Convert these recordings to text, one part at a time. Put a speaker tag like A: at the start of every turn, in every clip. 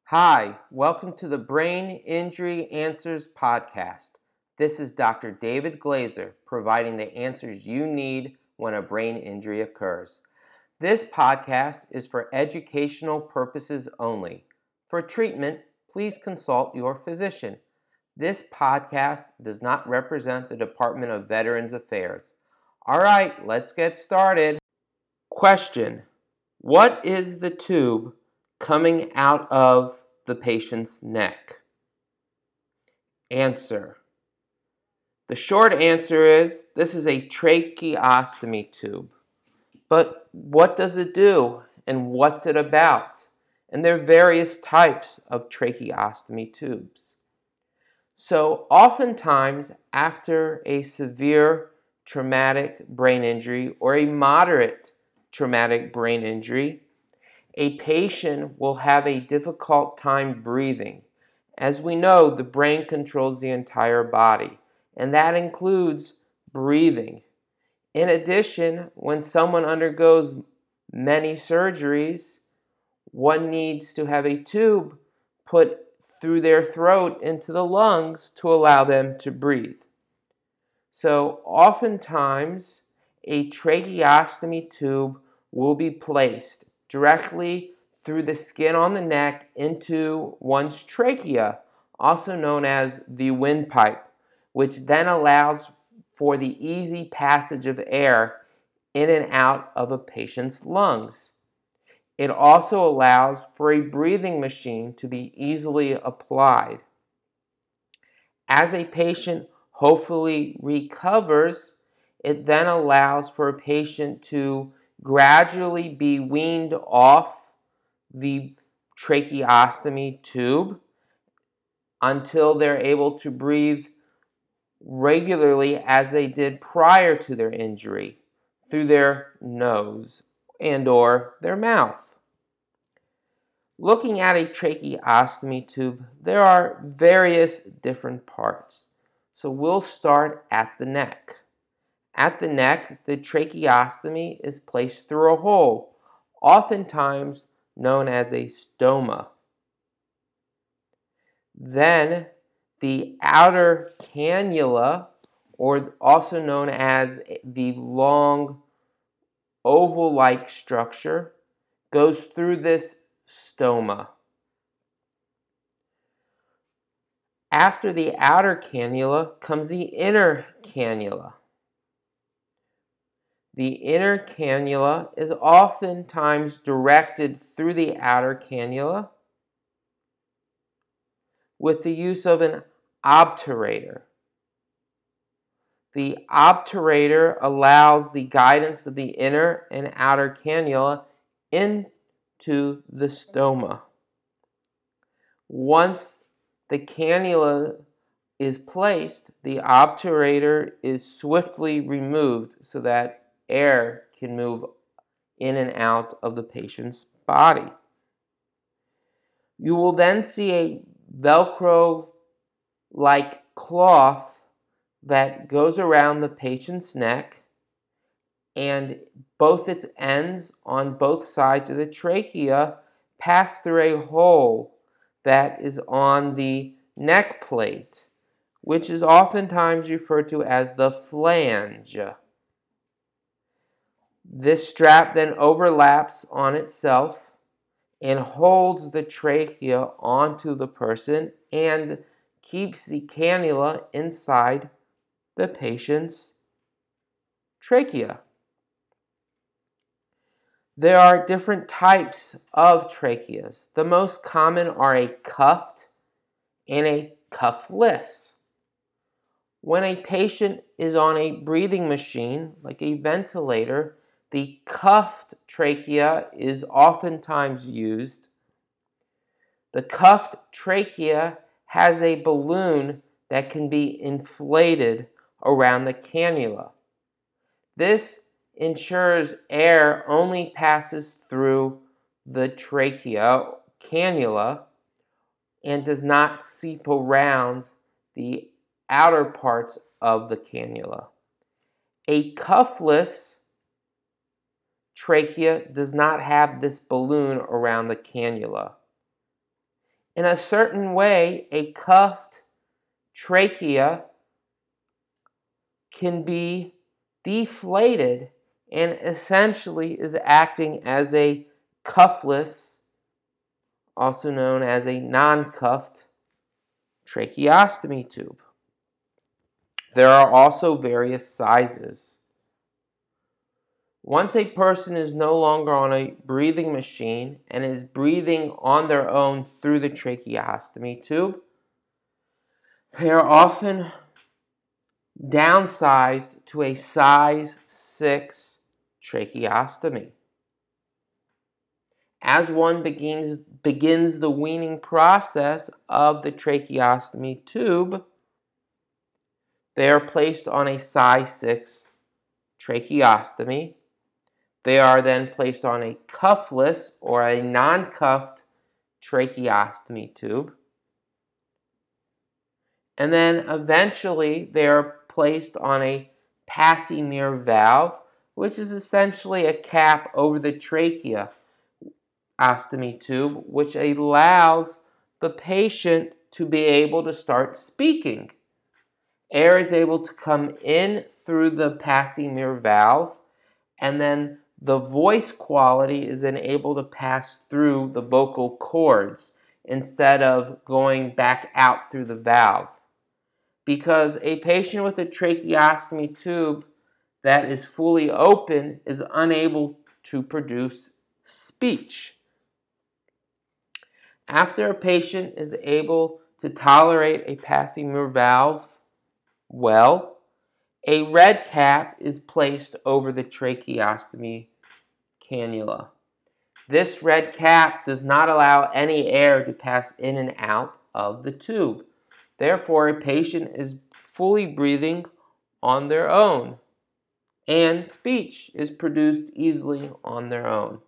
A: Hi, welcome to the Brain Injury Answers podcast. This is Dr. David Glazer providing the answers you need when a brain injury occurs. This podcast is for educational purposes only. For treatment, please consult your physician. This podcast does not represent the Department of Veterans Affairs. All right, let's get started. Question: what is the tube coming out of the patient's neck? Answer: the short answer is this is a tracheostomy tube. But what does it do and what's it about? And there are various types of tracheostomy tubes. So oftentimes after a severe traumatic brain injury or a moderate traumatic brain injury, a patient will have a difficult time breathing. As we know, the brain controls the entire body, and that includes breathing. In addition, when someone undergoes many surgeries, one needs to have a tube put through their throat into the lungs to allow them to breathe. So oftentimes, a tracheostomy tube will be placed directly through the skin on the neck into one's trachea, also known as the windpipe, which then allows for the easy passage of air in and out of a patient's lungs. It also allows for a breathing machine to be easily applied. As a patient hopefully recovers, it then allows for a patient to gradually be weaned off the tracheostomy tube until they're able to breathe regularly as they did prior to their injury through their nose and or their mouth. Looking at a tracheostomy tube, there are various different parts. So we'll start at the neck. At the neck, the tracheostomy is placed through a hole, oftentimes known as a stoma. Then the outer cannula, or also known as the long oval-like structure, goes through this stoma. After the outer cannula comes the inner cannula. The inner cannula is oftentimes directed through the outer cannula with the use of an obturator. The obturator allows the guidance of the inner and outer cannula into the stoma. Once the cannula is placed, the obturator is swiftly removed so that air can move in and out of the patient's body. You will then see a Velcro-like cloth that goes around the patient's neck, and both its ends on both sides of the trachea pass through a hole that is on the neck plate, which is oftentimes referred to as the flange. This strap then overlaps on itself and holds the trachea onto the person and keeps the cannula inside the patient's trachea. There are different types of tracheas. The most common are a cuffed and a cuffless. When a patient is on a breathing machine, like a ventilator, the cuffed trachea is oftentimes used. The cuffed trachea has a balloon that can be inflated around the cannula. This ensures air only passes through the trachea cannula and does not seep around the outer parts of the cannula. A cuffless trachea does not have this balloon around the cannula. In a certain way, a cuffed trachea can be deflated and essentially is acting as a cuffless, also known as a non-cuffed tracheostomy tube. There are also various sizes. Once a person is no longer on a breathing machine and is breathing on their own through the tracheostomy tube, they are often downsized to a size 6 tracheostomy. As one begins the weaning process of the tracheostomy tube, they are placed on a size 6 tracheostomy. They are then placed on a cuffless or a non-cuffed tracheostomy tube. And then eventually they are placed on a Passy-Muir valve, which is essentially a cap over the tracheostomy tube, which allows the patient to be able to start speaking. Air is able to come in through the Passy-Muir valve, and then the voice quality is then able to pass through the vocal cords instead of going back out through the valve. Because a patient with a tracheostomy tube that is fully open is unable to produce speech. After a patient is able to tolerate a Passy-Muir valve well, a red cap is placed over the tracheostomy cannula. This red cap does not allow any air to pass in and out of the tube. Therefore, a patient is fully breathing on their own, and speech is produced easily on their own.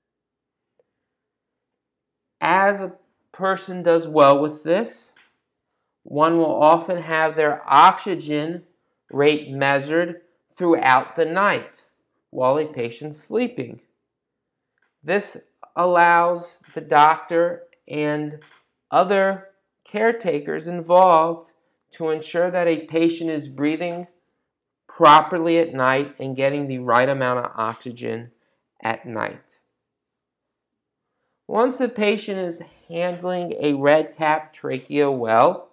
A: As a person does well with this, one will often have their oxygen rate measured throughout the night while a patient's sleeping. This allows the doctor and other caretakers involved to ensure that a patient is breathing properly at night and getting the right amount of oxygen at night. Once a patient is handling a red cap trachea well,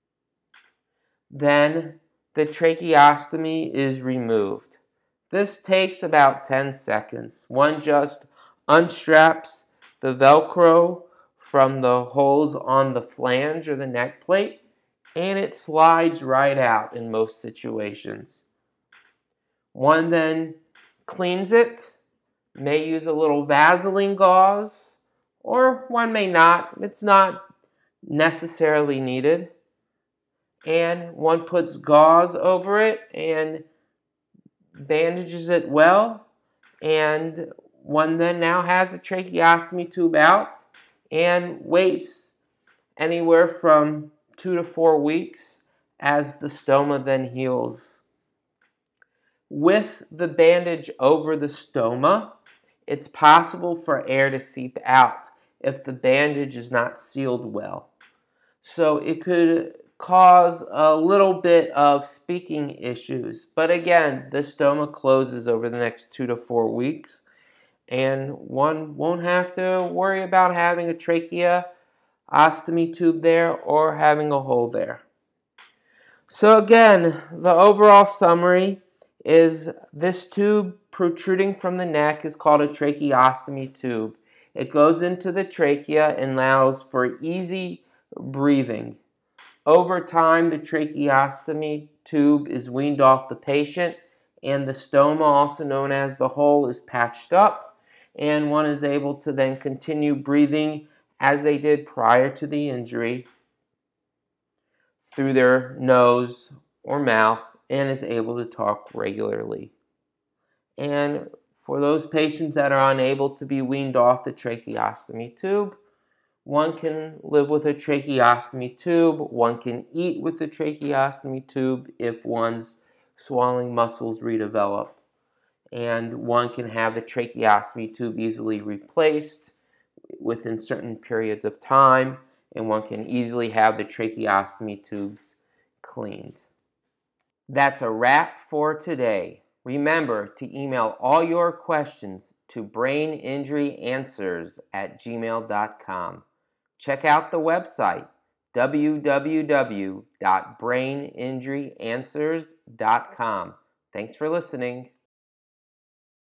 A: then the tracheostomy is removed. This takes about 10 seconds. One just unstraps the Velcro from the holes on the flange or the neck plate, and it slides right out in most situations. One then cleans it, may use a little Vaseline gauze, or one may not. It's not necessarily needed. And one puts gauze over it and bandages it well, and one then now has a tracheostomy tube out and waits anywhere from 2 to 4 weeks as the stoma then heals. With the bandage over the stoma, it's possible for air to seep out if the bandage is not sealed well. So it could cause a little bit of speaking issues. But again, the stoma closes over the next 2 to 4 weeks, and one won't have to worry about having a tracheostomy tube there or having a hole there. So again, the overall summary is this tube protruding from the neck is called a tracheostomy tube. It goes into the trachea and allows for easy breathing. Over time, the tracheostomy tube is weaned off the patient, and the stoma, also known as the hole, is patched up, and one is able to then continue breathing as they did prior to the injury through their nose or mouth, and is able to talk regularly. And for those patients that are unable to be weaned off the tracheostomy tube, one can live with a tracheostomy tube. One can eat with a tracheostomy tube if one's swallowing muscles redevelop. And one can have the tracheostomy tube easily replaced within certain periods of time and one can easily have the tracheostomy tubes cleaned. That's a wrap for today. Remember to email all your questions to braininjuryanswers@gmail.com. Check out the website www.braininjuryanswers.com. Thanks for listening.